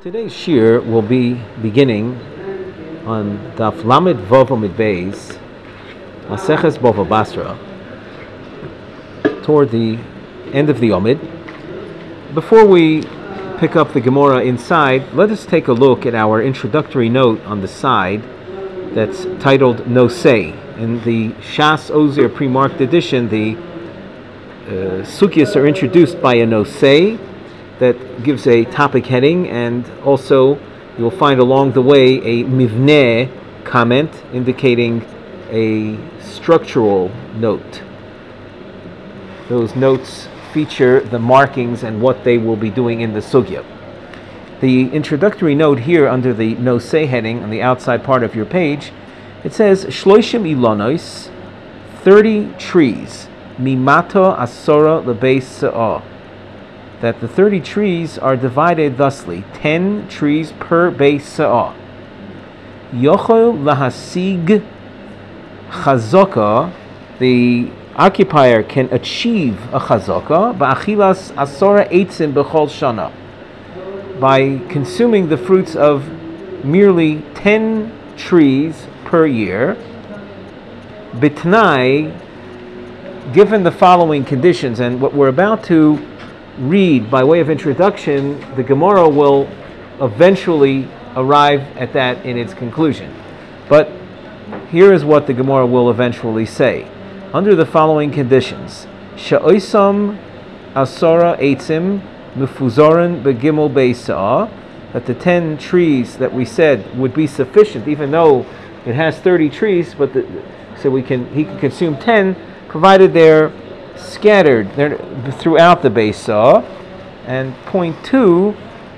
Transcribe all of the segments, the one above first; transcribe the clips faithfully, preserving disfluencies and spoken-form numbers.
Today's shir will be beginning on Daf Lamed Vav Amud Beis, Maseches Bava Basra, toward the end of the Omid. Before we pick up the Gemara inside, let us take a look at our introductory note on the side that's titled Nosei. In the Shas Ozer pre-marked edition, the uh, sugyas are introduced by a Nosei that gives a topic heading, and also you'll find along the way a mivneh comment indicating a structural note. Those notes feature the markings and what they will be doing in the sugya. The introductory note here under the Nosei heading on the outside part of your page, it says Shloishim ilonos, thirty trees, mimato asora lebeis se'ah, that the thirty trees are divided thusly: ten trees per beis se'ah. Yochel lahasig chazaka, the occupier can achieve a chazaka ba'achilas asora eitzim b'chol shana, by consuming the fruits of merely ten trees per year, bitnai, given the following conditions. And what we're about to read by way of introduction, the Gemara will eventually arrive at that in its conclusion. But here is what the Gemara will eventually say. Under the following conditions: Sha'oisam asara eitzim mufuzoren begimel beisa, that the ten trees that we said would be sufficient, even though it has thirty trees, but the, so we can he can consume ten, provided they're scattered they're throughout the beisa. And point two,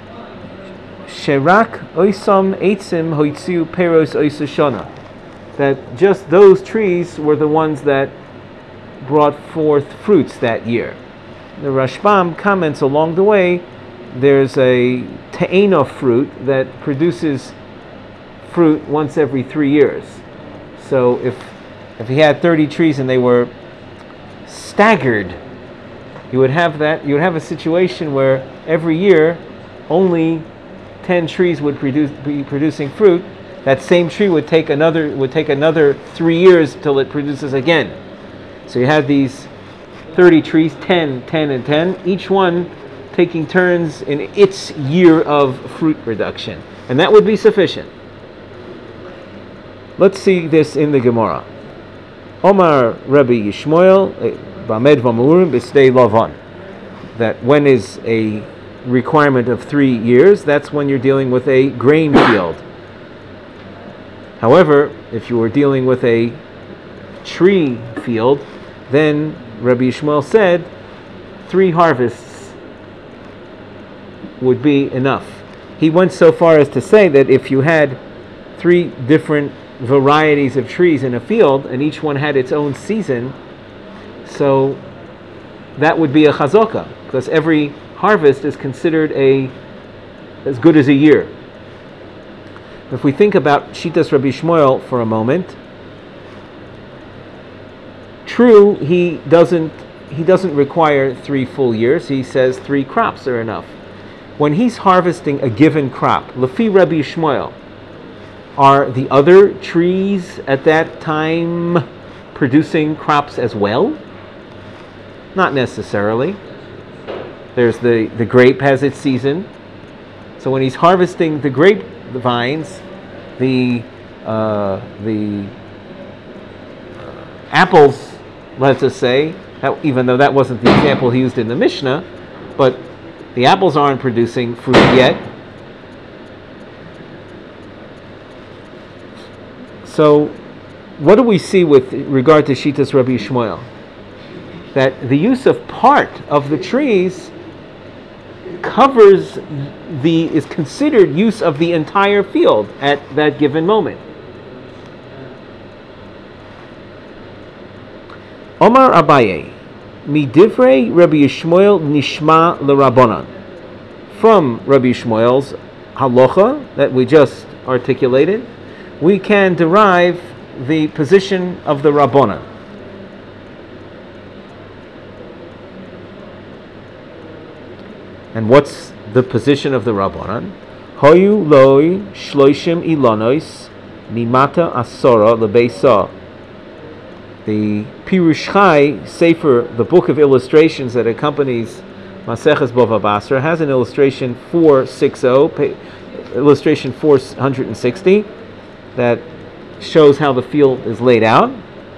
sherak oisam eitzim hoitziu peros oisashana, that just those trees were the ones that brought forth fruits that year. The Rashbam comments along the way, there's a te'ena fruit that produces fruit once every three years. So if if he had thirty trees and they were staggered, you would have that you would have a situation where every year only ten trees would produce be producing fruit. That same tree would take another would take another three years till it produces again. So you have these thirty trees, ten, ten, and ten, each one taking turns in its year of fruit production, and that would be sufficient. Let's see this in the Gemara. Omar Rabbi Yishmael Bamed Vamurim B'Sdei Lavan, that when is a requirement of three years, that's when you're dealing with a grain field. However, if you were dealing with a tree field, then Rabbi Yishmael said three harvests would be enough. He went so far as to say that if you had three different varieties of trees in a field and each one had its own season, so that would be a chazaka, because every harvest is considered a as good as a year. If we think about Shitas Rabbi Yishmael for a moment, true, he doesn't he doesn't require three full years. He says three crops are enough. When he's harvesting a given crop, Lefi Rabbi Yishmael, are the other trees at that time producing crops as well? Not necessarily. There's the, the grape has its season. So when he's harvesting the grape vines, the uh, the uh, apples, let's just say, that, even though that wasn't the example he used in the Mishnah, but the apples aren't producing fruit yet. So what do we see with regard to Shitas Rabbi Yishmael? That the use of part of the trees covers the is considered use of the entire field at that given moment. Omar Abaye, midivrei Rabbi Yishmael nishma l'Rabbanan. From Rabbi Yishmael's halacha that we just articulated, we can derive the position of the Rabbanan. And what's the position of the Rabbanan? Hoyu loi shloishim ilonois mimata asora lebeisa. The Pirush Chai Sefer, the book of illustrations that accompanies Maseches Bava Basra, has an illustration four sixty, illustration four hundred sixty, that shows how the field is laid out.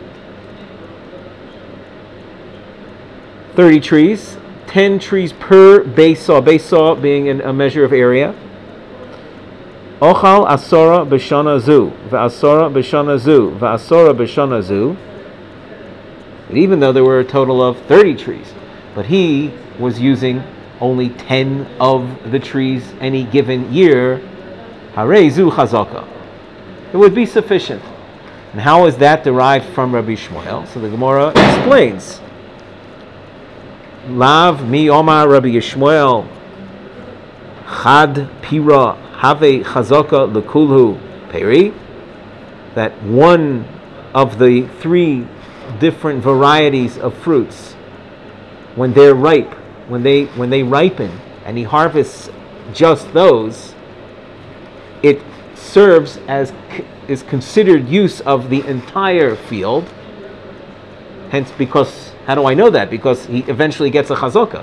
thirty trees, ten trees per base saw, base saw being in a measure of area. Ochal asora b'shana zu, v'asora b'shana zu, v'asora b'shana zu. Even though there were a total of thirty trees, but he was using only ten of the trees any given year, harei zu chazaka, it would be sufficient. And how is that derived from Rabbi Shmuel? So the Gemara explains. Lav mi omar Rabbi Yishmael chad pira have chazaka lekulhu peri, that one of the three different varieties of fruits, when they're ripe, when they when they ripen, and he harvests just those, it serves as is considered use of the entire field. Hence, because how do I know that? Because he eventually gets a chazaka.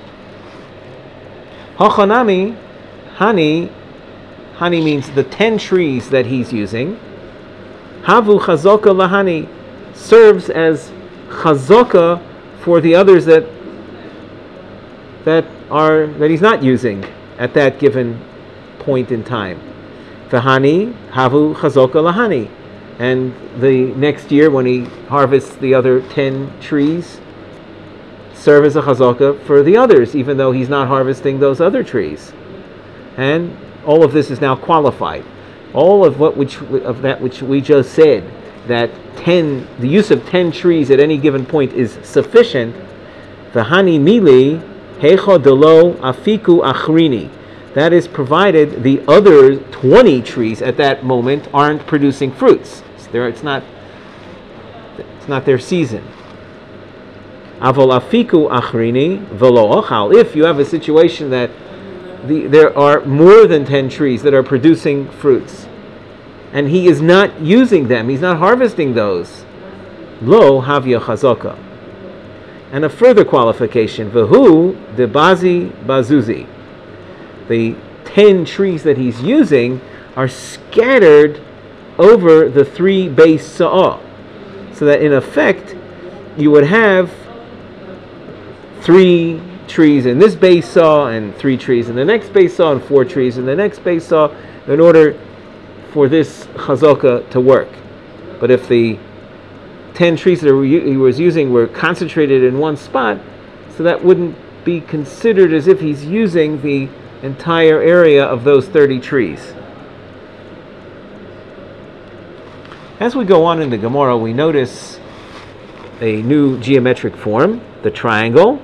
Hachanami, hani, hani means the ten trees that he's using. Havu chazaka lahani, serves as chazaka for the others that that are that he's not using at that given point in time. V'hani havu chazaka lahani, and the next year when he harvests the other ten trees, serve as a chazaka for the others, even though he's not harvesting those other trees. And all of this is now qualified. All of what which of that which we just said, that ten, the use of ten trees at any given point is sufficient. V'hani mili hecha delo afiku achrini. That is provided the other twenty trees at that moment aren't producing fruits. It's, there, it's not. It's not their season. Avol afiku achrini velo ochal. If you have a situation that the, there are more than ten trees that are producing fruits, and he is not using them, he's not harvesting those, lo havya chazaka. And a further qualification, v'hu debazi bazuzi. The ten trees that he's using are scattered over the three base sa'ah, so that in effect you would have three trees in this base saw and three trees in the next base saw and four trees in the next base saw in order for this chazaka to work. But if the ten trees that he was using were concentrated in one spot, so that wouldn't be considered as if he's using the entire area of those thirty trees. As we go on in the Gemara, we notice a new geometric form, the triangle.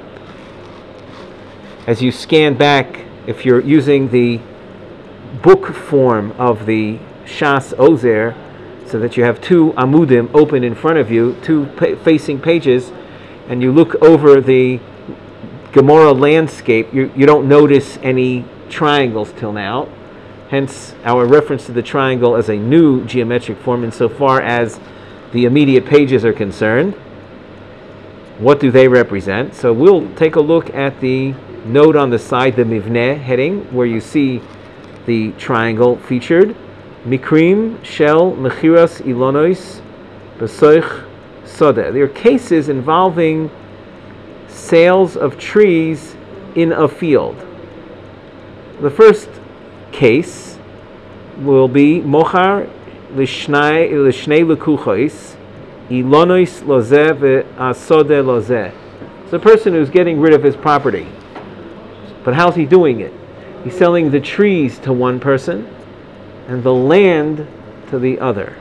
As you scan back, if you're using the book form of the Shas Ozer, so that you have two amudim open in front of you, two pa- facing pages, and you look over the Gemara landscape, you, you don't notice any triangles till now. Hence our reference to the triangle as a new geometric form insofar as the immediate pages are concerned. What do they represent? So we'll take a look at the note on the side, the Mivneh heading, where you see the triangle featured. Mikrim shel mechiras ilonois b'soich soda. There are cases involving sales of trees in a field. The first case will be mochar lishnei lishnei lekuchos ilonois lozeh ve'asode lozeh. It's a person who's getting rid of his property. But how's he doing it? He's selling the trees to one person and the land to the other.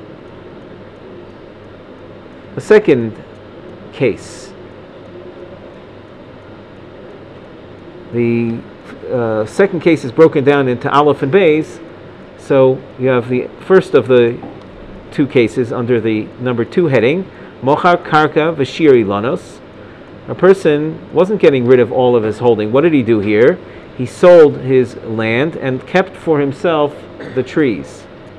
The second case, the uh, second case is broken down into Aleph and Beis. So you have the first of the two cases under the number two heading, Mochar Karka Vashiri Lanos. A person wasn't getting rid of all of his holding. What did he do here? he sold his land and kept for himself the trees.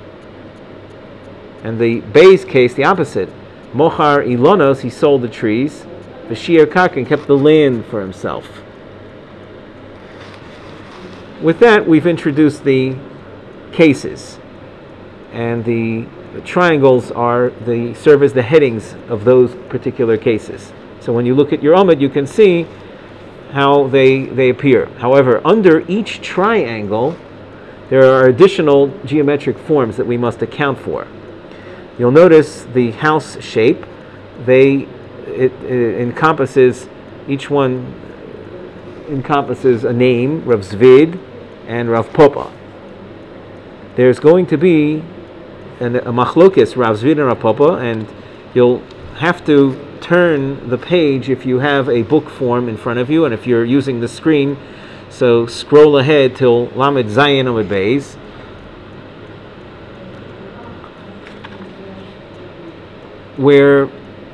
And the Bay's case, the opposite. Mochar ilonos, he sold the trees. V'shir karka, and kept the land for himself. With that, we've introduced the cases. And the, the triangles are the serve as the headings of those particular cases. So when you look at your Amud, you can see how they, they appear. However, under each triangle, there are additional geometric forms that we must account for. You'll notice the house shape. They it, it encompasses, each one encompasses a name, Rav Zvid and Rav Papa. There's going to be an, a machlokes, Rav Zvid and Rav Papa, and you'll have to turn the page if you have a book form in front of you, and if you're using the screen, so scroll ahead till Lamed Zayin Amud Beis. Where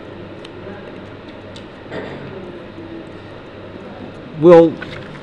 we'll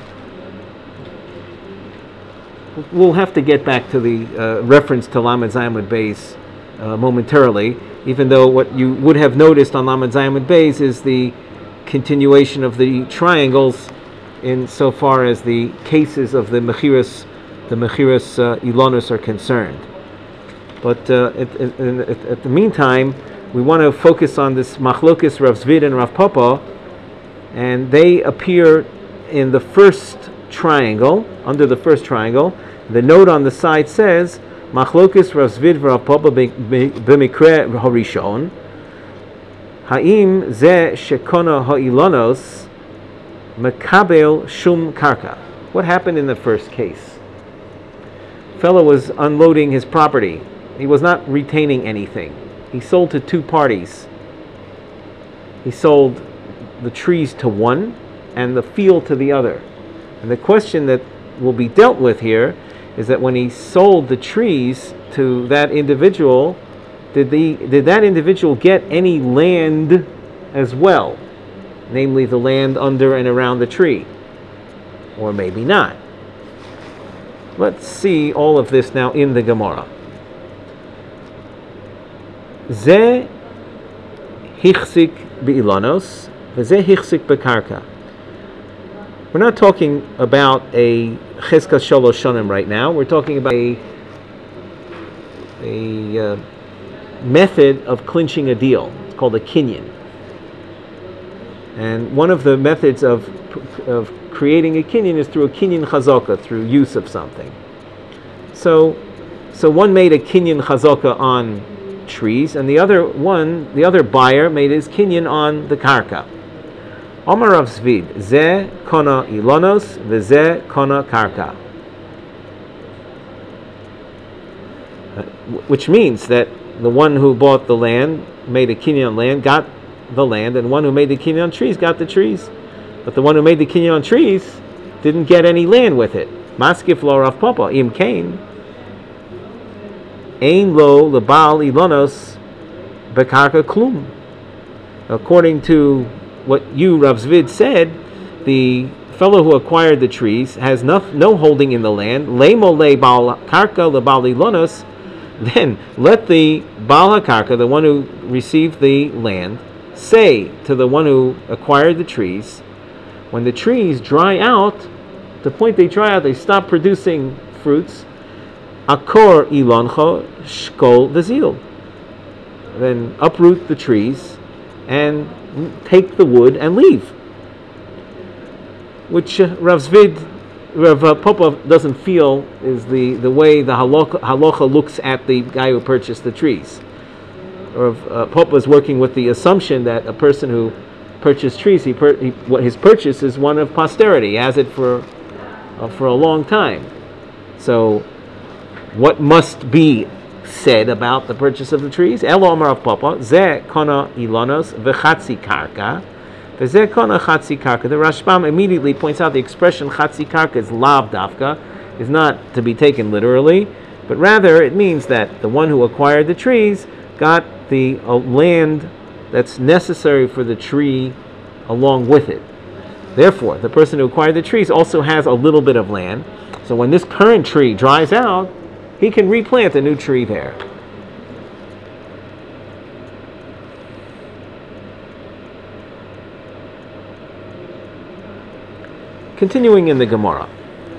we'll have to get back to the uh, reference to Lamed Zayin Amud Beis uh, momentarily, even though what you would have noticed on Lamed Zayin Amud Beis is the continuation of the triangles in so far as the cases of the Mechiras, the Mechiras uh, Ilonos are concerned. But uh, at, at, at, at the meantime, we want to focus on this Machlokes Rav Zvid and Rav Papa, and they appear in the first triangle, under the first triangle. The note on the side says, Machlokes Rav Zvid Rav Papa b'mikre harishon, ha'im ze shekona ha'ilonos mekabel shum karka. What happened in the first case? Fellow was unloading his property. He was not retaining anything. He sold to two parties. He sold the trees to one and the field to the other. And the question that will be dealt with here is that when he sold the trees to that individual, did the did that individual get any land as well? Namely, the land under and around the tree. Or maybe not. Let's see all of this now in the Gemara. Ze hichzik be'ilanos, v'ze hichzik bekarka. We're not talking about a cheskas shalosh shanim right now. We're talking about a, a uh, method of clinching a deal. It's called a kinyan. And one of the methods of of creating a kinyan is through a kinyan chazaka, through use of something. So, so one made a kinyan chazaka on trees, and the other one, the other buyer, made his kinyan on the karka. Omar Rav Zvid, ze kona ilonos, v'ze kona karka. Which means that the one who bought the land, made a kinyan on land, got the land, and one who made the kinyan on trees got the trees. But the one who made the kinyan on trees didn't get any land with it. Maskif lo Rav Papa, im kain. Ein lo lebal ilonos bekarka klum. According to what you, Rav Zvid, said, the fellow who acquired the trees has no, no holding in the land. Leimo le bal karka lebal ilonos. Then let the bal karka, the one who received the land, say to the one who acquired the trees, when the trees dry out, the point they dry out, they stop producing fruits. Akor iloncho shkol v'zil. Then uproot the trees and take the wood and leave. Which uh, Rav Zvid, Rav uh, Papa doesn't feel is the, the way the halacha, halacha looks at the guy who purchased the trees. Rav uh, Papa is working with the assumption that a person who purchased trees, he, per, he what his purchase is one of posterity. He has it for uh, for a long time. So, what must be said about the purchase of the trees? Elo Amar Rav Papa, ze kona ilonos v'chatzi karka, v'ze kona chatzi karka. The Rashbam immediately points out the expression chatzi karka is lav dafka, is not to be taken literally, but rather it means that the one who acquired the trees got the uh, land that's necessary for the tree along with it. Therefore, the person who acquired the trees also has a little bit of land. So when this current tree dries out, he can replant a new tree there. Continuing in the Gemara.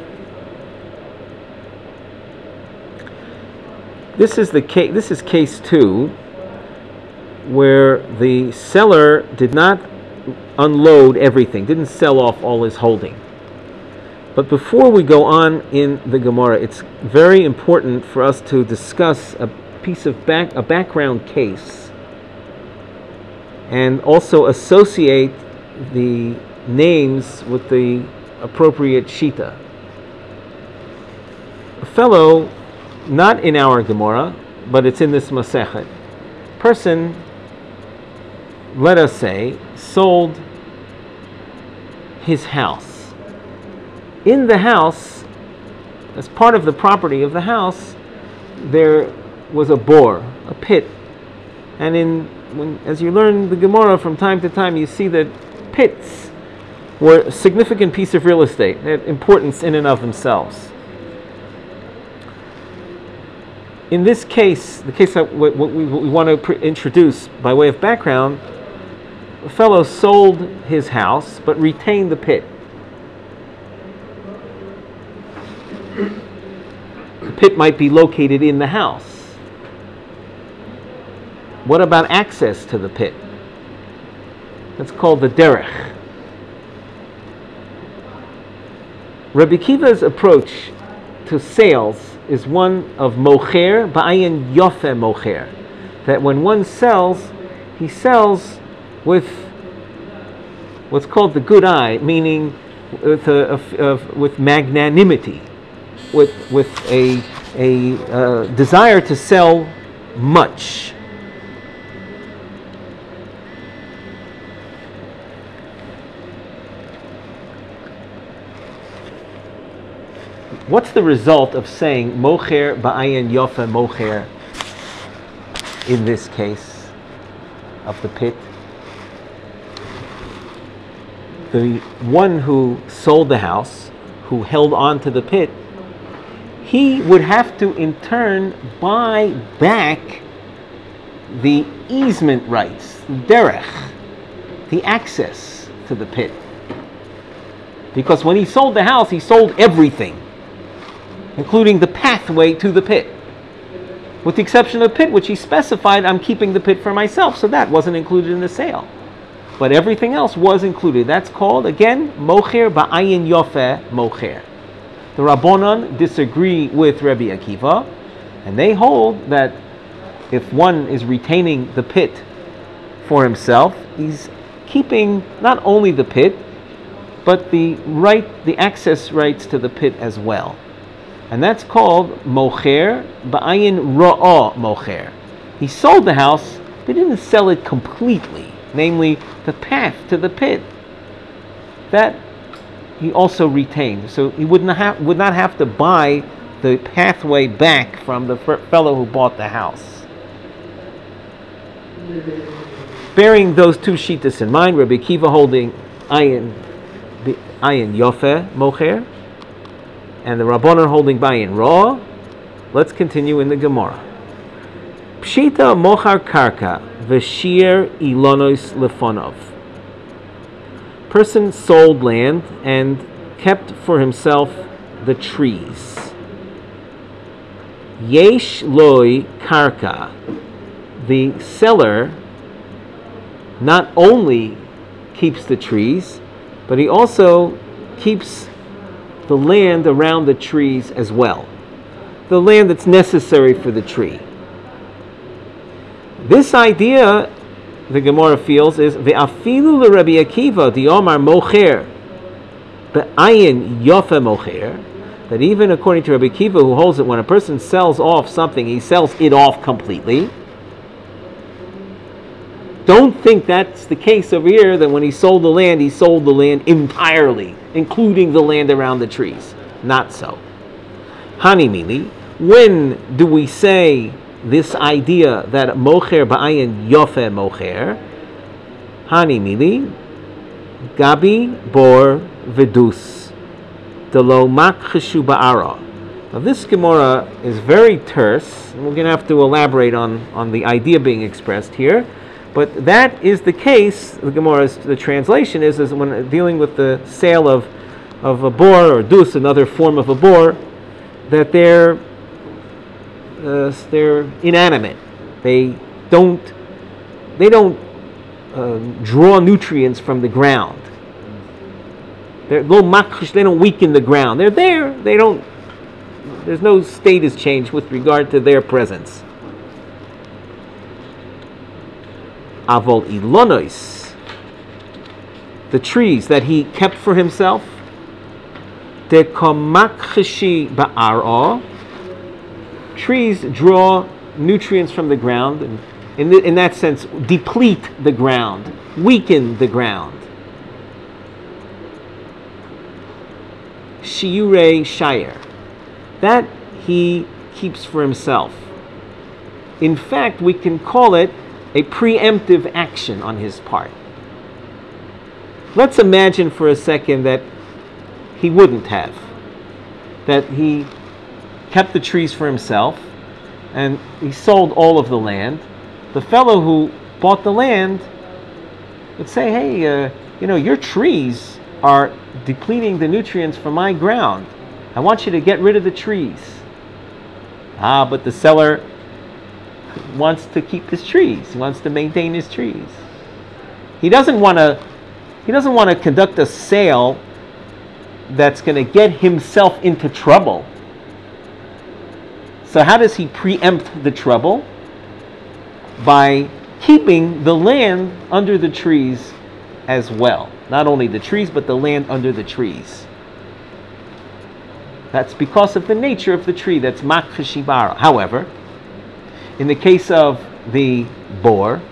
This is the case. This is case two, where the seller did not unload everything, didn't sell off all his holding. But before we go on in the Gemara, it's very important for us to discuss a piece of back, a background case, and also associate the names with the appropriate shita. A fellow, not in our Gemara, but it's in this Masechet, person, let us say, sold his house. In the house, as part of the property of the house, there was a bore, a pit. And in when, as you learn the Gemara from time to time, you see that pits were a significant piece of real estate. They had importance in and of themselves. In this case, the case that what we, we want to pr- introduce by way of background, a fellow sold his house but retained the pit. The pit might be located in the house. What about access to the pit? That's called the derech. Rabbi Akiva's approach to sales is one of mocher ba'ayin yofe mocher, that when one sells, he sells with what's called the good eye, meaning with a, a, a, with magnanimity, with with a a uh, desire to sell much. What's the result of saying mocher ba'ayin yofe mocher in this case of the pit? The one who sold the house, who held on to the pit, he would have to in turn buy back the easement rights, derech, the access to the pit. Because when he sold the house, he sold everything, including the pathway to the pit. With the exception of the pit, which he specified, I'm keeping the pit for myself, so that wasn't included in the sale. But everything else was included. That's called, again, mocher ba'ayin yofe mocher. The Rabbonon disagree with Rabbi Akiva, and they hold that if one is retaining the pit for himself, he's keeping not only the pit, but the right, the access rights to the pit as well. And that's called mocher ba'ayin ra'ah mocher. He sold the house, but didn't sell it completely, namely the path to the pit. That he also retained. So he would not have, would not have to buy the pathway back from the fellow who bought the house. Bearing those two shittas in mind, Rabbi Akiva holding ayin, ayin yofe mocher, and the Rabbanon holding ba'ayin ra. Let's continue in the Gemara. Pshita mochar karka v'shir ilonos lefonov. Person sold land and kept for himself the trees. Yesh loi karka. The seller not only keeps the trees, but he also keeps the land around the trees as well. The land that's necessary for the tree. This idea, the Gemara feels, is ve'afilu leRabbi Akiva di'omar mocher be'ayin yofe mocher, that even according to Rabbi Akiva, who holds that when a person sells off something, he sells it off completely. Don't think that's the case over here, that when he sold the land, he sold the land entirely, including the land around the trees. Not so. Hani mili, when do we say this idea that mocher ba'ayin yofe mocher? Hani mili, Gabi bor vidus delo makcheshu ba'ara. Now this Gemara is very terse, and we're going to have to elaborate on, on the idea being expressed here. But that is the case. The Gemara's the translation is, is when dealing with the sale of of a boar or dus, another form of a boar, that they're uh, they're inanimate. They don't they don't uh, draw nutrients from the ground. They're lo makrish. They don't weaken the ground. They're there. They don't. There's no status change with regard to their presence. Avol ilonois, the trees that he kept for himself, de komakchishi ba'ara, trees draw nutrients from the ground, and in, the, in that sense, deplete the ground, weaken the ground. Shiure shire, that he keeps for himself. In fact, we can call it a preemptive action on his part. Let's imagine for a second that he wouldn't have. That he kept the trees for himself and he sold all of the land. The fellow who bought the land would say, hey, uh, you know, your trees are depleting the nutrients from my ground. I want you to get rid of the trees. Ah, but the seller wants to keep his trees. He wants to maintain his trees. He doesn't want to. He doesn't want to conduct a sale that's going to get himself into trouble. So how does he preempt the trouble? By keeping the land under the trees as well. Not only the trees, but the land under the trees. That's because of the nature of the tree. That's makcheshibara. However, in the case of the boar,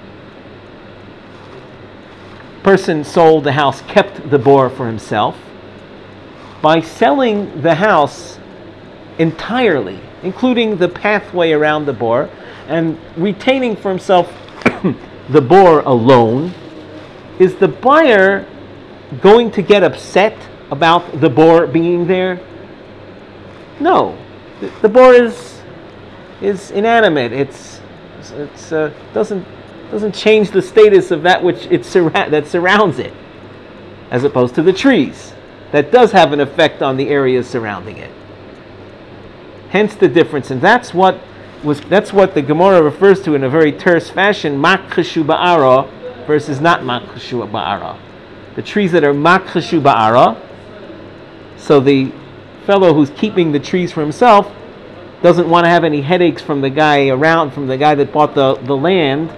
person sold the house, kept the boar for himself. By selling the house entirely, including the pathway around the boar, and retaining for himself the boar alone, is the buyer going to get upset about the boar being there? No. The, the boar is is inanimate. It's it's uh, doesn't doesn't change the status of that which it surra- that surrounds it, as opposed to the trees. That does have an effect on the areas surrounding it. Hence the difference, and that's what was that's what the Gemara refers to in a very terse fashion: makcheshu ba'ara versus not makcheshu ba'ara. The trees that are makcheshu ba'ara. So the fellow who's keeping the trees for himself doesn't want to have any headaches from the guy around, from the guy that bought the, the land.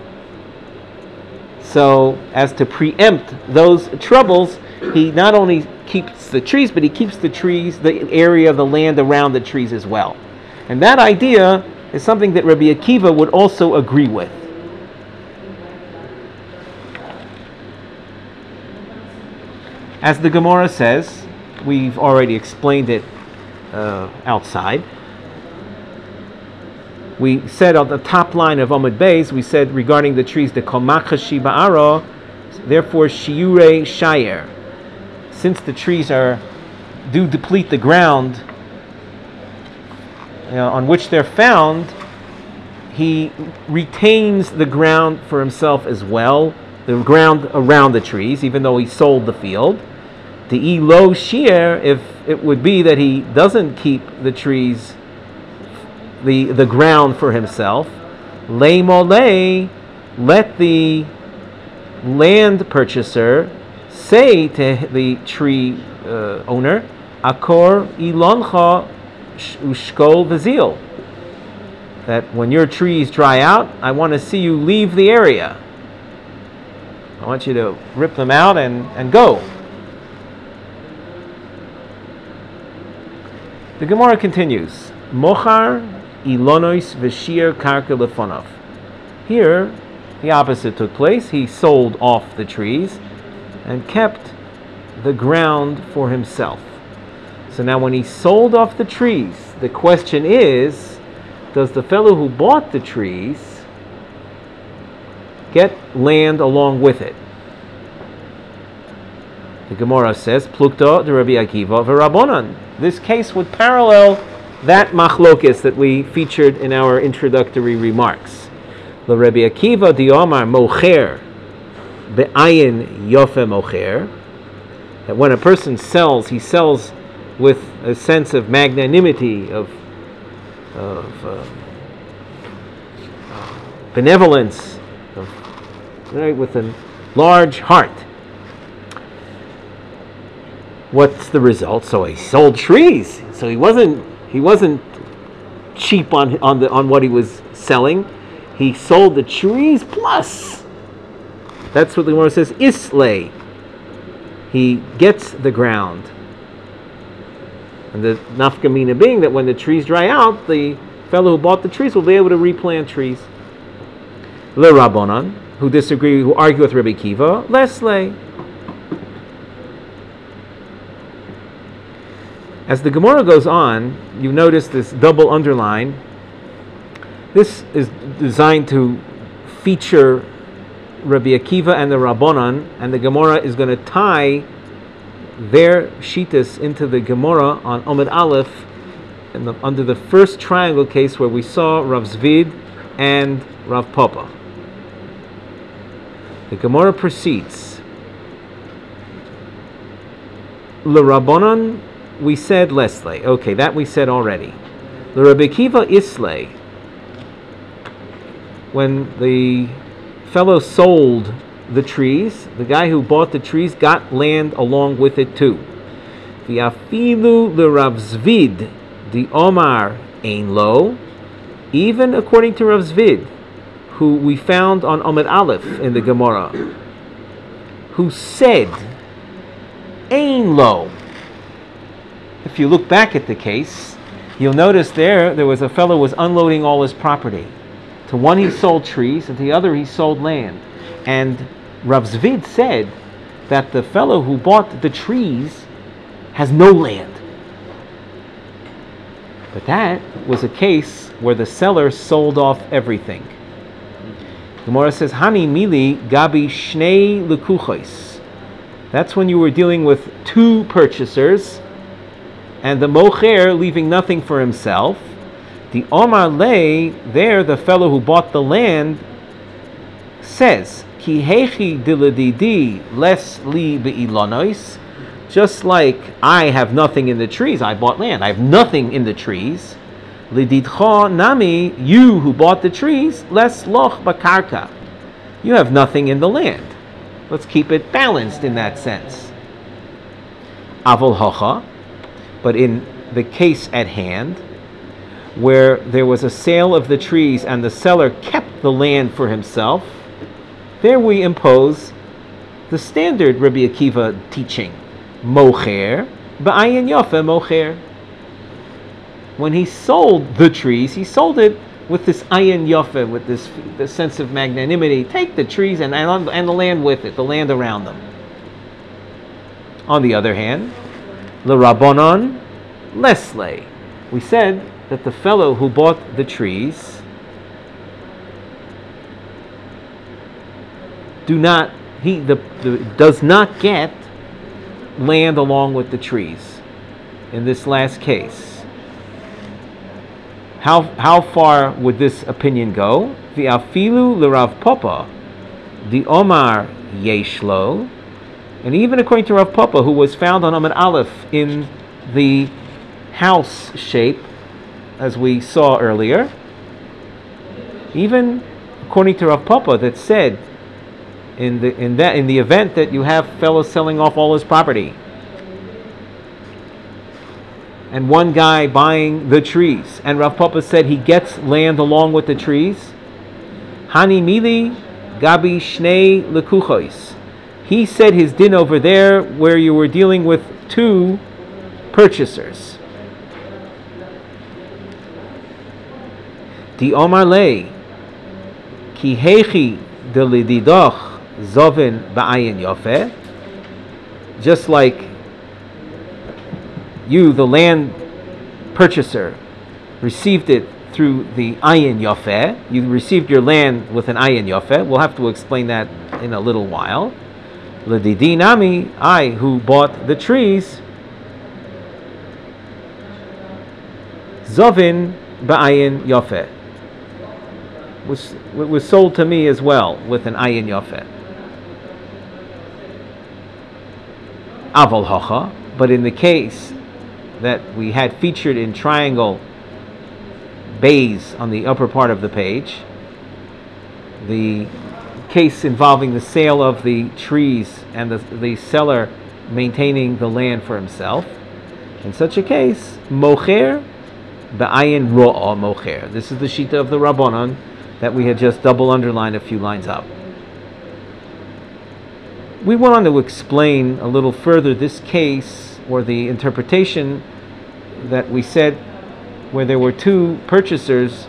So as to preempt those troubles, he not only keeps the trees, but he keeps the trees, the area of the land around the trees as well. And that idea is something that Rabbi Akiva would also agree with. As the Gemara says, we've already explained it uh, outside. We said on the top line of Amud Beis, we said regarding the trees, the komachashi ba'ara, therefore shiure shire. Since the trees are do deplete the ground you know, on which they're found, he retains the ground for himself as well, the ground around the trees, even though he sold the field. The elo shir, if it would be that he doesn't keep the trees, the the ground for himself, le mole, let the land purchaser say to the tree uh, owner, akor iloncha ushkol vazil, that when your trees dry out, I want to see you leave the area. I want you to rip them out and, and go. The Gemara continues, Mochar ilonois v'shir karka lefonov. Here, the opposite took place. He sold off the trees and kept the ground for himself. So now when he sold off the trees, the question is, does the fellow who bought the trees get land along with it? The Gemara says, Plukta de Rabbi Akiva v'Rabbanan. This case would parallel that machlokes that we featured in our introductory remarks. The Rabbi Akiva di Omar mocher be'ayin yofe mocher. That when a person sells, he sells with a sense of magnanimity, of, of uh, benevolence, of, right, with a large heart. What's the result? So he sold trees. So he wasn't he wasn't cheap on on the on what he was selling. He sold the trees plus. That's what the Gemara says. Islay. He gets the ground. And the nafkamina being that when the trees dry out, the fellow who bought the trees will be able to replant trees. Le Rabbanan, who disagree, who argue with Rabbi Kiva, Leslay. As the Gemara goes on, you notice this double underline. This is designed to feature Rabbi Akiva and the Rabbanan, and the Gemara is going to tie their shitas into the Gemara on Omid Aleph in the, under the first triangle case where we saw Rav Zvid and Rav Papa. The Gemara proceeds. Le Rabbanan, we said Leslay. Okay, that we said already. The Rabbi Akiva Islay. When the fellow sold the trees, the guy who bought the trees got land along with it too. V'afilu le Rav Zvid di Omar ein lo. Even according to Rav Zvid, who we found on Omid Aleph in the Gemara, who said ein lo. If you look back at the case, you'll notice there, there was a fellow who was unloading all his property. To one he sold trees, and to the other he sold land. And Rav Zvid said that the fellow who bought the trees has no land. But that was a case where the seller sold off everything. Gemara says, Hani mili gabi shnei lekuchos. That's when you were dealing with two purchasers, and the mocher leaving nothing for himself. The Omar lay there, the fellow who bought the land says, Ki hechi diladidi les li be'ilonois. Just like I have nothing in the trees, I bought land. I have nothing in the trees. Lididcha nami, you who bought the trees, les loch bakarka. You have nothing in the land. Let's keep it balanced in that sense. Avol hocha. But in the case at hand, where there was a sale of the trees and the seller kept the land for himself, there we impose the standard Rabbi Akiva teaching. Mocher, ba'ayin yofe mocher. When he sold the trees, he sold it with this ayin yofe, with this, this sense of magnanimity. Take the trees and, and, and the land with it, the land around them. On the other hand, Le Rabbanan Leslay. We said that the fellow who bought the trees do not he the, the does not get land along with the trees in this last case. How how far would this opinion go? The afilu l'Rav Papa, the Omar yeshlo. And even according to Rav Papa, who was found on Amud Aleph in the house shape, as we saw earlier, even according to Rav Papa, that said in the in that in the event that you have fellows selling off all his property, and one guy buying the trees, and Rav Papa said he gets land along with the trees, Hani mili gabi shnei lekuchos. He said his din over there where you were dealing with two purchasers. Di Omar lei ki hechi de lididoch zovin ba'ayin yofeh. Just like you, the land purchaser, received it through the ayin yofeh. You received your land with an ayin yofeh. We'll have to explain that in a little while. Ledidi nami, I who bought the trees, Zovin ba'ayin yofeh, was was sold to me as well with an ayin yofeh. Aval hocha, but in the case that we had featured in triangle bays on the upper part of the page, the case involving the sale of the trees and the, the seller maintaining the land for himself, in such a case, mocher ba'ayin ro'ah mocher. This is the shita of the Rabbanon that we had just double underlined a few lines up. We went on to explain a little further this case, or the interpretation that we said where there were two purchasers.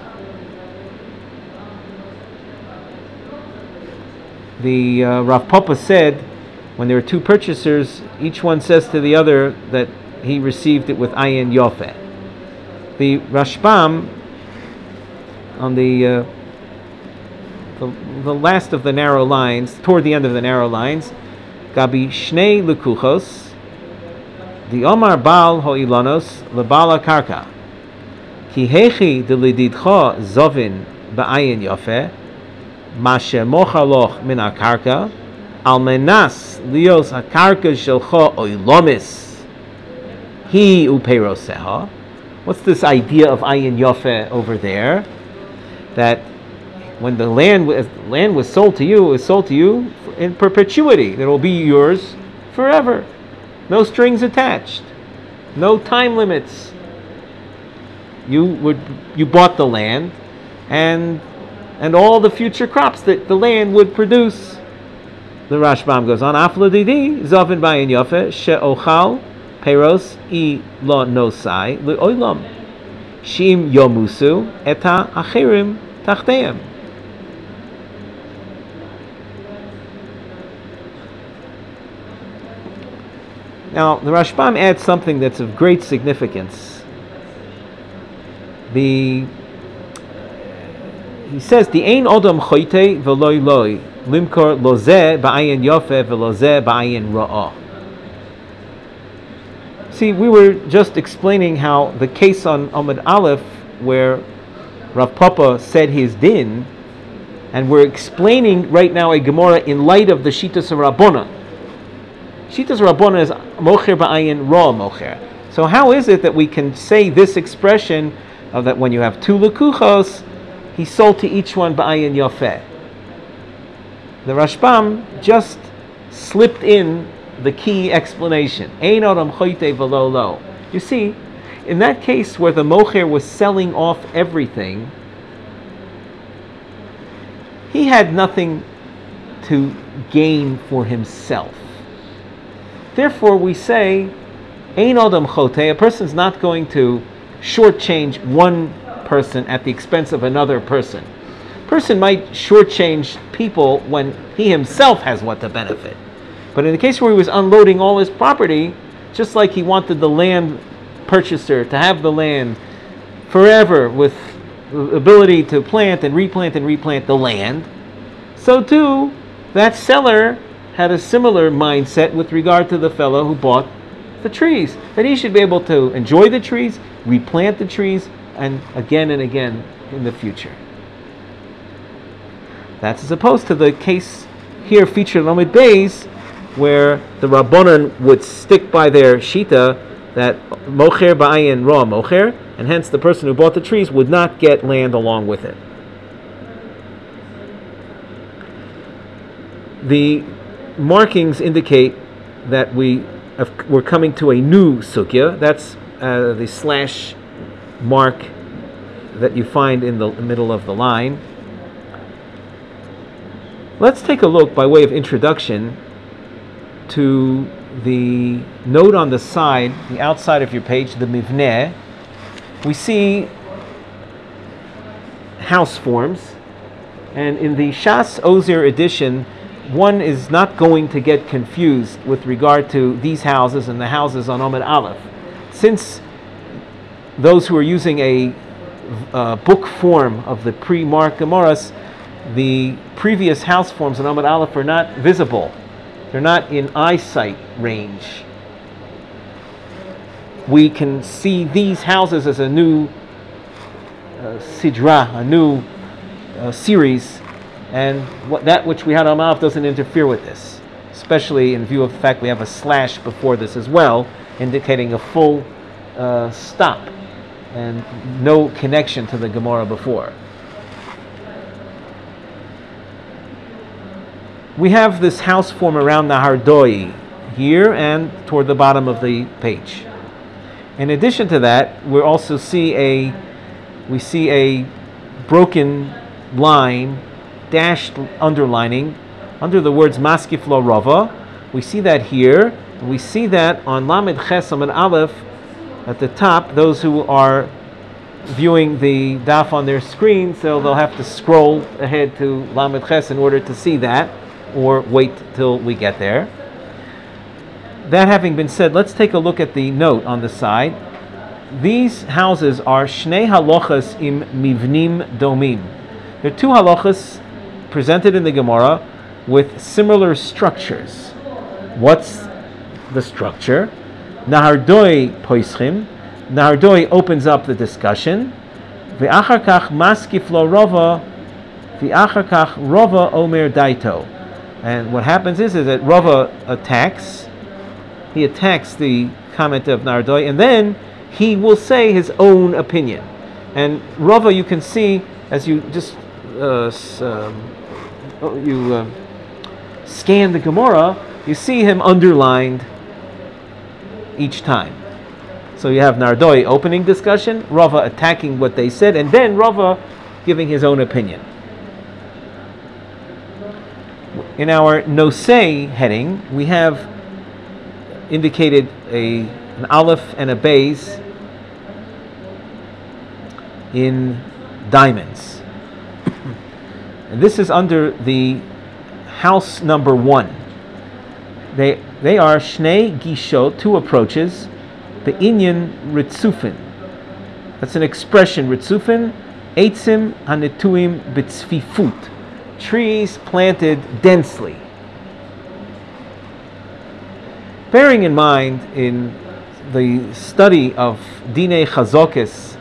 The uh, Rav Papa said when there were two purchasers, each one says to the other that he received it with ayin yofeh. The Rashbam, on the, uh, the the last of the narrow lines, toward the end of the narrow lines, Gabi Shnei Lukuchos, the Omar Baal Ho'ilanos Lebala Karka, Ki Hechi Delididcha Zovin Ba'ayin Yofeh, Mashe Mochaloch Min HaKarka, Al Menas Lios HaKarka Shelcha Oilomis, Hi Upeiroseha. What's this idea of ayin yofeh over there? That when the land was, land was sold to you, it was sold to you in perpetuity. It will be yours forever. No strings attached. No time limits. You would you bought the land, and and all the future crops that the land would produce. The Rashbam goes on, Afladidi, Zavin Bayin Yofeh, She'ochal, Peros, I lo nosai, Le'olam, Shim Yomusu, Eta Achirim Tachteim. Now, the Rashbam adds something that's of great significance. The He says, the Ein Odom Choite Veloy Loy, Limkor Lozeh Ba'ayin Yofeh Velozeh Ba'ayin Ra'ah. See, we were just explaining how the case on Amud Aleph, where Rav Papa said his din, and we're explaining right now a Gemara in light of the Shitas Rabbona. Shitas Rabbona is Mocher Ba'ayin Ra Mocher. So how is it that we can say this expression of that when you have two Lekuchos, he sold to each one Ba'ayin Yofeh? The Rashbam just slipped in the key explanation. Ein Odom Choite Velo Lo. You see, in that case where the Mocher was selling off everything, he had nothing to gain for himself. Therefore, we say, Ein Odom Chote, a person's not going to shortchange one person at the expense of another person. Person might shortchange people when he himself has what to benefit. But in the case where he was unloading all his property, just like he wanted the land purchaser to have the land forever with the ability to plant and replant and replant the land, so too, that seller had a similar mindset with regard to the fellow who bought the trees, that he should be able to enjoy the trees, replant the trees, and again and again in the future. That's as opposed to the case here featured in Amud Beis, where the Rabbanon would stick by their shita that mocher ba'ayin ra mocher, and hence the person who bought the trees would not get land along with it. The markings indicate that we have, we're coming to a new sugya. That's uh, the slash mark that you find in the middle of the line. Let's take a look by way of introduction to the note on the side, the outside of your page, the mivneh. We see house forms, and in the Shas Ozer edition, one is not going to get confused with regard to these houses and the houses on Amud Aleph. Since those who are using a uh, book form of the pre-marked Gemaras, the previous house forms on Amud Aleph are not visible They're not in eyesight range. We can see these houses as a new uh, sidra, a new uh, series, and what, that which we had on Aleph doesn't interfere with this, especially in view of the fact we have a slash before this as well, indicating a full uh, stop and no connection to the Gemara before. We have this house form around Nahar Doi here and toward the bottom of the page. In addition to that, we also see a we see a broken line, dashed underlining under the words Maskif Lo Rava. We see that here. We see that on Lamed Ches Amud Aleph at the top. Those who are viewing the daf on their screen, so they'll have to scroll ahead to Lamed Ches in order to see that, or wait till we get there. That having been said, let's take a look at the note on the side. These houses are Shnei Halachas im Mivnim Domim. There are two halachas presented in the Gemara with similar structures. What's the structure? Nahardoi Poischim. Nahardoi opens up the discussion. Ve'achar kach maskif lo Rava. Ve'achar kach Rava omer daito. And what happens is, is that Rava attacks. He attacks the comment of Nahardoi, and then he will say his own opinion. And Rava, you can see as you just uh, um, you uh, scan the Gemara, you see him underlined each time. So you have Nahardoi opening discussion, Rava attacking what they said, and then Rava giving his own opinion. In our Nosei heading, we have indicated a an aleph and a beis in diamonds. And this is under the house number one. They they are Shnei Gishot, two approaches, the Inyan Ritzufin. That's an expression, Ritzufin, Eitzim Hanetuim B'tzfifut, trees planted densely. Bearing in mind in the study of Dinei Chazokis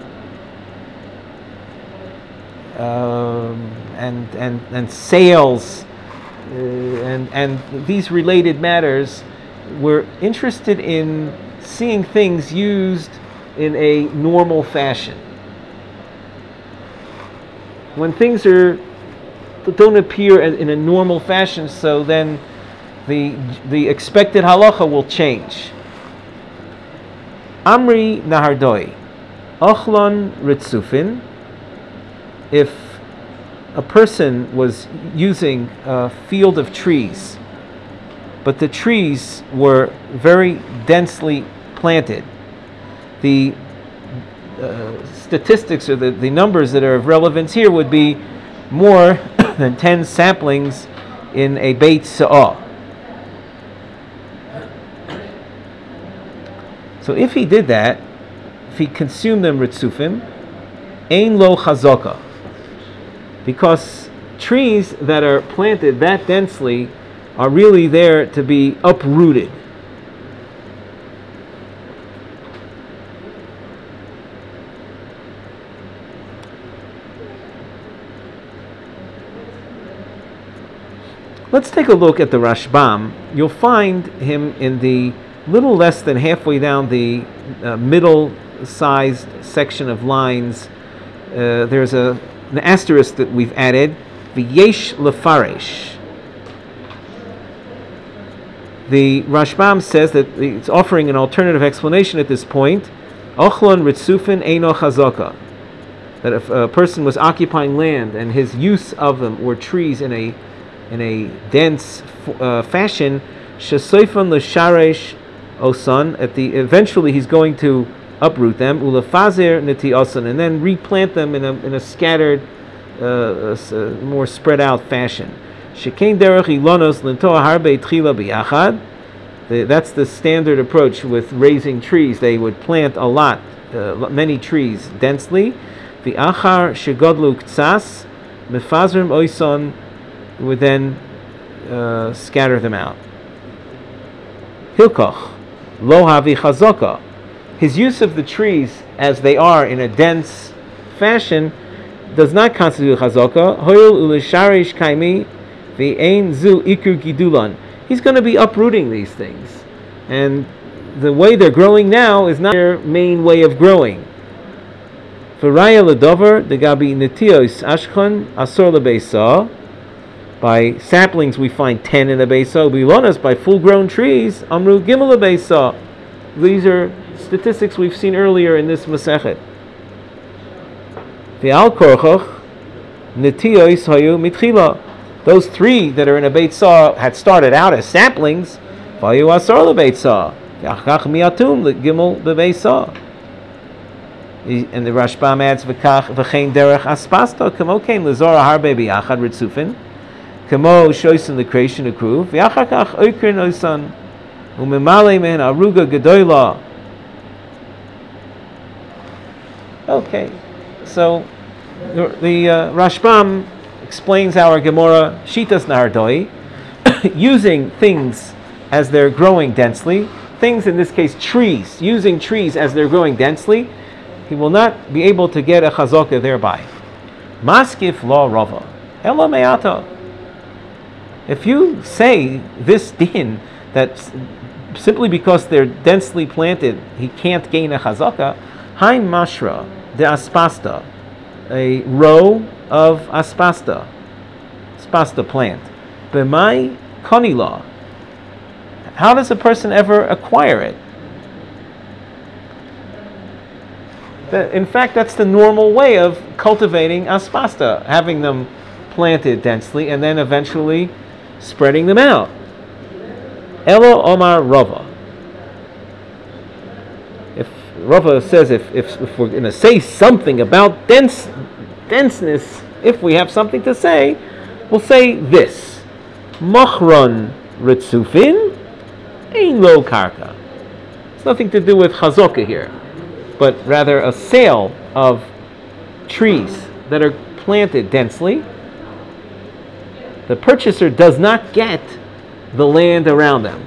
um, and, and, and sales uh, and, and these related matters, we're interested in seeing things used in a normal fashion. When things are don't appear in a normal fashion, so then the the expected halacha will change. Amri Nahardoi, Ochlon Ritzufin. If a person was using a field of trees, but the trees were very densely planted, the uh, statistics or the, the numbers that are of relevance here would be more than ten saplings in a Beit Sa'ah. So if he did that, if he consumed them ritzufim, ein lo chazaka, because trees that are planted that densely are really there to be uprooted. Let's take a look at the Rashbam. You'll find him in the little less than halfway down the uh, middle-sized section of lines. Uh, there's a, an asterisk that we've added, v'yesh lefaresh. The Rashbam says that it's offering an alternative explanation at this point. Ochlon ritzufin eino chazaka. That if a person was occupying land and his use of them were trees in a in a dense uh, fashion, shesoifon l'sharesh osan, at the eventually he's going to uproot them, ulefazer neti osan, and then replant them in a in a scattered, uh, a, more spread out fashion. Shekain derech ilonos lintoa harbe tchila biyachad. That's the standard approach with raising trees. They would plant a lot, uh, many trees densely. The achar shegodlu ktsas mefazrim oison would then uh, scatter them out. hilkoch, lo havi chazaka. His use of the trees as they are in a dense fashion does not constitute chazaka. Hoil ulesharish kaimi v'ein zu ikur gidulan. He's going to be uprooting these things, and the way they're growing now is not their main way of growing. V'raya ledover degabi netios ashkon asor lebeisa. By saplings we find ten in a beisa. Bilonas by full-grown trees amru gimel lebeisa. These are statistics we've seen earlier in this Masechet. Ve'al korchoch netios hayu mitchila. Those three that are in a Beit Saw had started out as saplings. Vayu asar leBeit Saw. Yachach miatum legimel beBeit Saw. And the Rashbam adds v'kach v'chein derech aspasta kamo kein lezora harbe biyachad ritzufin kamo shoysin the creation of kruv v'yachakach oikrin oisan umemale men aruga gedoyla. Okay, so the, the uh, Rashbam explains our Gemara Shitas Nahardoi, using things as they're growing densely, things in this case trees, using trees as they're growing densely, he will not be able to get a chazaka thereby. Maskif law rava, ela me'ata. If you say this din that simply because they're densely planted he can't gain a chazaka, hain mashra de aspasta, a row of aspasta, aspasta plant. B'mai konila. How does a person ever acquire it? In fact, that's the normal way of cultivating aspasta, having them planted densely and then eventually spreading them out. Elo Omar Rava. If Rava says if, if, if we're going to say something about dense denseness, if we have something to say, we'll say this: Machron ritzufin ein lo karka. It's nothing to do with chazaka here, but rather a sale of trees that are planted densely. The purchaser does not get the land around them.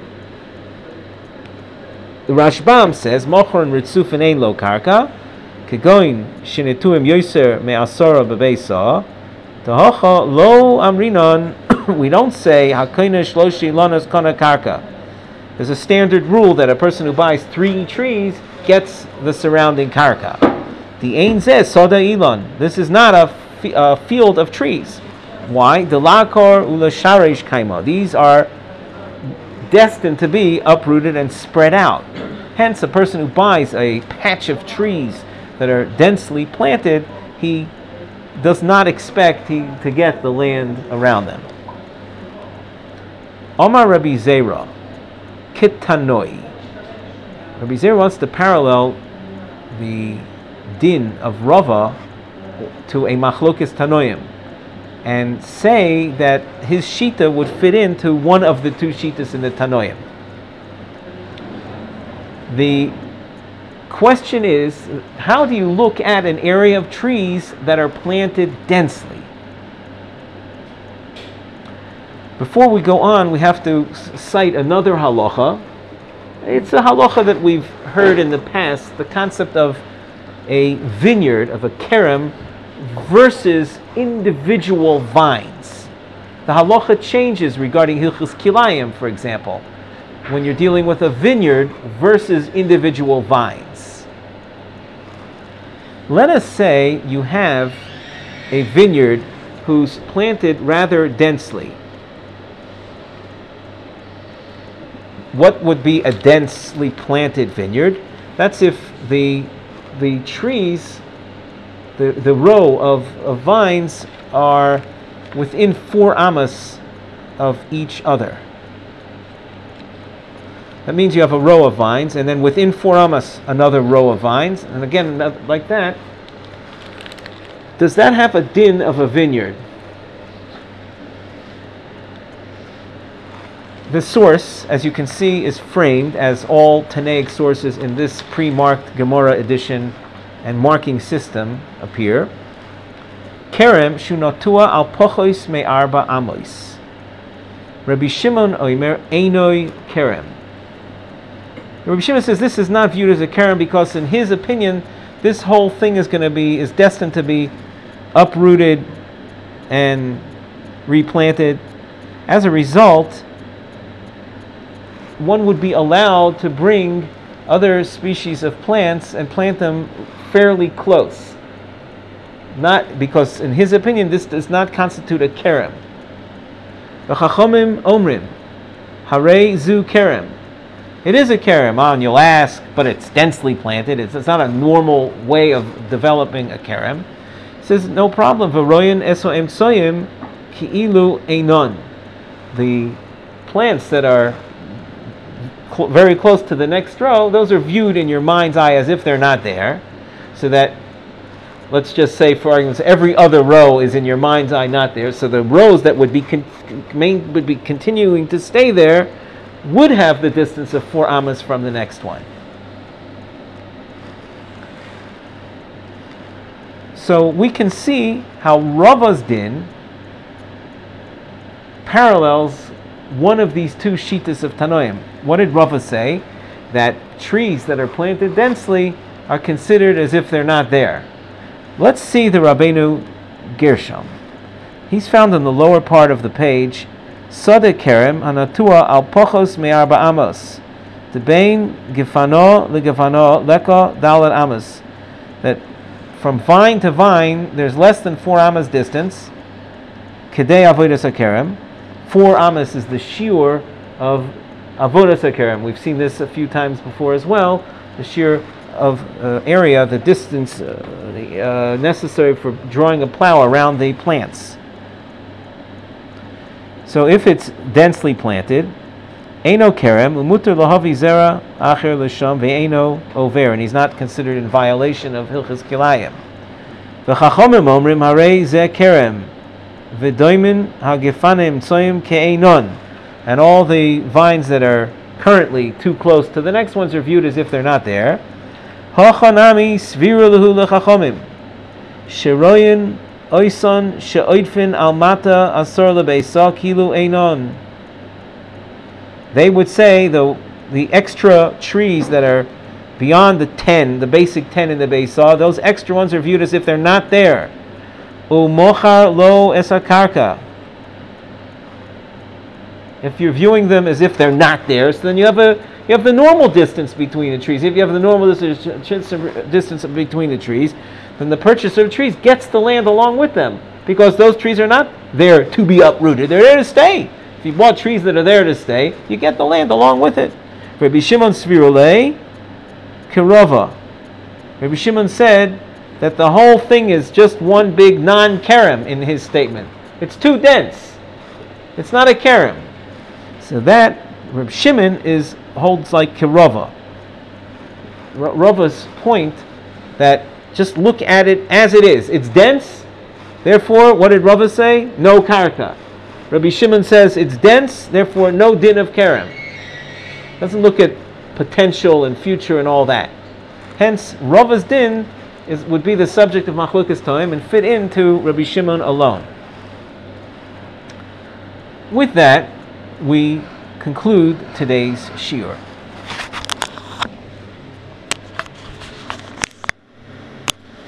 The Rashbam says, Mochron ritzufin ein lo karka, kegoin shenetuim yoser me'asora bebeisa, tahacha lo amrinon. We don't say hakoina shloshi lanas kana karka. There's a standard rule that a person who buys three trees gets the surrounding karka. The ein zeh soda ilon. This is not a, f- a field of trees. Why? The lakor ulasharesh kaima. These are destined to be uprooted and spread out. Hence, a person who buys a patch of trees that are densely planted, he does not expect he, to get the land around them. Omar Rabbi Zera, Kitanoi. Rabbi Zera wants to parallel the din of Rava to a machlokes tanoim, and say that his shita would fit into one of the two shitas in the Tanoim. The question is, how do you look at an area of trees that are planted densely? Before we go on, we have to cite another halacha. It's a halacha that we've heard in the past, the concept of a vineyard, of a kerem, versus individual vines. The halacha changes regarding hilchus kilayim, for example, when you're dealing with a vineyard versus individual vines. Let us say you have a vineyard who's planted rather densely. What would be a densely planted vineyard? That's if the the trees, The, the row of, of vines are within four amas of each other. That means you have a row of vines, and then within four amas another row of vines, and again like that. Does that have a din of a vineyard? The source, as you can see, is framed as all Tanaic sources in this pre-marked Gemara edition and marking system appear. Kerem shunotua al pochos me arba amos. Rabbi Shimon oimer einoi kerem. Rabbi Shimon says this is not viewed as a kerem because, in his opinion, this whole thing is going to be is destined to be uprooted and replanted. As a result, one would be allowed to bring other species of plants and plant them fairly close. Not because, in his opinion, this does not constitute a kerem. The Chachomim Omrim, Harei Zu Kerem. It is a kerem, and you'll ask, but it's densely planted. It's, it's not a normal way of developing a kerem. It says, no problem. V'royin eso emtsoyim ki'ilu einon. The plants that are cl- very close to the next row, those are viewed in your mind's eye as if they're not there. So that, let's just say, for argument's sake, every other row is in your mind's eye not there. So the rows that would be con- main, would be continuing to stay there would have the distance of four amas from the next one. So we can see how Rava's din parallels one of these two shitas of Tanoim. What did Rava say? That trees that are planted densely are considered as if they're not there. Let's see the Rabbeinu Gershom. He's found in the lower part of the page. Sade kerem hanatua al pochos me'arba amos. Debein gifano legifano leko dalet amos. That from vine to vine, there's less than four amas distance. Kedei avodas hakerem. Four amas is the shiur of avodas hakerem. We've seen this a few times before as well. The shiur of uh, area, the distance uh, the, uh, necessary for drawing a plow around the plants. So if it's densely planted, Eino kerem, umuter lahavi zera acher l'sham ve'eino over, and he's not considered in violation of Hilchas Kilayim. V'chachomim omrim harei ze kerem, v'doimin hagefanim tsoyim ke'einon, and all the vines that are currently too close to the next ones are viewed as if they're not there. Hachanami sviru lehu lechachomim, sheroyin oison she'oidfin almata asor lebeisa kilu einon. They would say the the extra trees that are beyond the ten, the basic ten in the beisa, those extra ones are viewed as if they're not there. Umochar lo esakarka. If you're viewing them as if they're not there, so then you have a you have the normal distance between the trees. If you have the normal distance distance between the trees, then the purchaser of trees gets the land along with them, because those trees are not there to be uprooted. They're there to stay. If you bought trees that are there to stay, you get the land along with it. Rabbi Shimon Svirulei Kirova. Rabbi Shimon said that the whole thing is just one big non-kerem in his statement. It's too dense. It's not a kerem. So that Rabbi Shimon is holds like Kirova. R- Rava's point that just look at it as it is. It's dense. Therefore, what did Rava say? No karka. Rabbi Shimon says it's dense, therefore no din of kerem. Doesn't look at potential and future and all that. Hence, Rava's din is, would be the subject of Machlokas Toim and fit into Rabbi Shimon alone. With that, we conclude today's shiur.